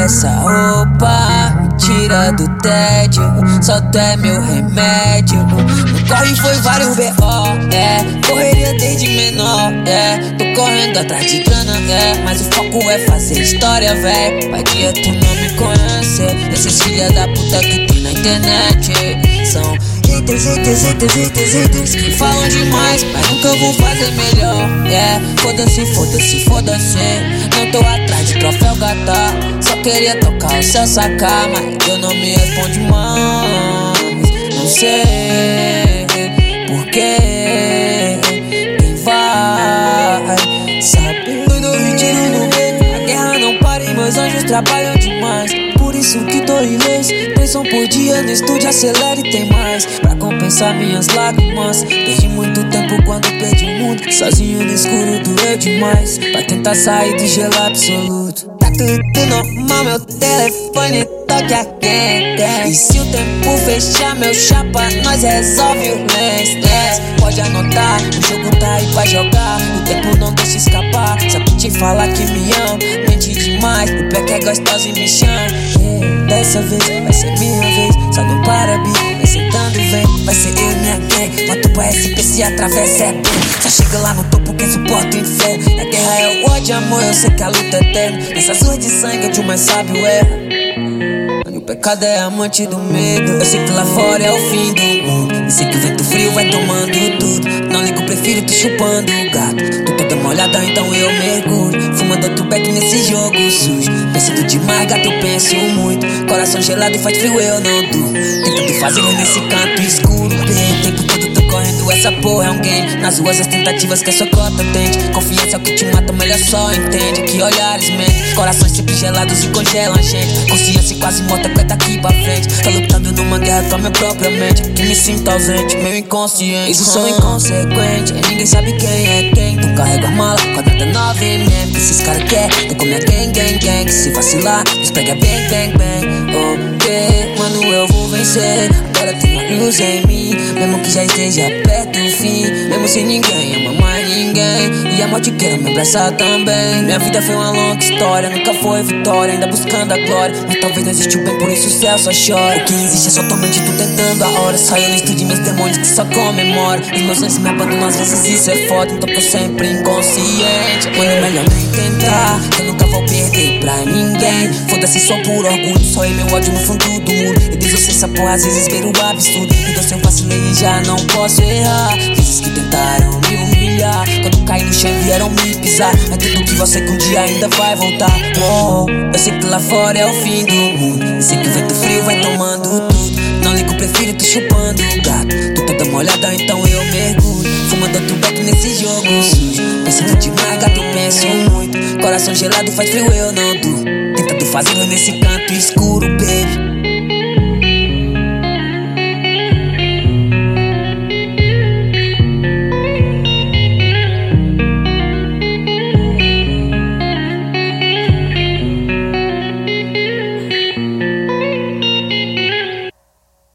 essa roupa me tira do tédio, só tu é meu remédio. No corre foi vários B.O., correria desde menor, tô correndo atrás de grana, mas o foco é fazer história, véi. Vai dia tu não me conhece, esses filha da puta que tem na internet são haters que falam demais, mas nunca vão fazer melhor. Foda-se, não tô atrás de troféu gata, só queria tocar o céu sacar, mas eu não me responde mais. Não sei porquê, quem vai saber? Doido tiro no meio, a guerra não para e meus anjos trabalham demais. Por isso que tô ilês, pensam por dia no estúdio, acelera e tem mais pra compensar minhas lágrimas. Perdi muito tempo quando perdi o mundo, sozinho no escuro doeu demais, pra tentar sair do gelo absoluto. Tá tudo normal, meu telefone toca quem. E se o tempo fechar meu chapa, nós resolve o lance. Pode anotar, o jogo tá aí pra jogar, o tempo não deixa escapar. Só pra te falar que me ama, mente demais, o pé que é gostoso e me chama. Dessa vez vai ser minha vez, só não para, bi, vai sentando, vem. Vai ser eu e minha gang, mato pra SP se atravessa é bem. Só chega lá no topo quem suporta o inferno. E a guerra é o ódio, amor, eu sei que a luta é eterna. Nessas ruas de sangue onde o mais sábio erra, o pecado é amante do medo. Eu sei que lá fora é o fim do mundo, eu sei que o vento frio vai tomando tudo. Não ligo, prefiro tu chupando o gato. Tu toda molhada, então eu mergulho, fumando outro beck nesse jogo sujo. Pensando demais, gato, eu penso muito. Coração gelado faz frio, eu não durmo, tentando fazer nesse canto escuro. Bem, tempo todo tô correndo, essa porra é um game. Nas ruas as tentativas que a sua cota tende. Confiança é o que te mata, melhor só entende. Que olhares mentem, corações sempre gelados e congelam a gente. Consciência quase morta, daqui pra frente. Tô lutando numa guerra com a minha própria mente, que me sinto ausente, meu inconsciente. Isso sou inconsequente, ninguém sabe quem é quem. Tu carrega a mala com a data 9mm, que esses caras querem. Tô com minha gang. Se vacilar, nos pega bang. Ok, mano, eu vou vencer. Agora tem a luz em mim, mesmo que já esteja perto do fim. Mesmo sem ninguém ama mais ninguém, e a morte quer me abraçar também. Minha vida foi uma longa história, nunca foi vitória, ainda buscando a glória. Mas talvez não existe o bem, por isso o céu só chora. O que existe é só tua mente, tu tentando a hora. Saiu no estúdio meus demônios que só comemora. Os meus anjos me abandonam, às vezes isso é foda, então tô sempre inconsciente. Mano, melhor nem tentar, eu nunca vou perder pra ninguém. Foda-se só por orgulho, só eu meu ódio no fundo do muro. Eu desossei essa porra, às vezes ver o absurdo. Então se eu vacilei e já não posso errar. Vezes que tentaram me humilhar, quando caí no chão vieram me pisar. Mas tudo que você que um dia ainda vai voltar. Eu sei que lá fora é o fim do mundo, eu sei que o vento frio vai tomando tudo. Não ligo, prefiro tu chupando o gato. Tu toda molhada, então eu mergulho, fumando outro beck nesse jogo sujo. Pensando demais, gato, eu penso muito. Coração gelado faz frio, eu não durmo, tentando fazer nesse canto escuro, baby.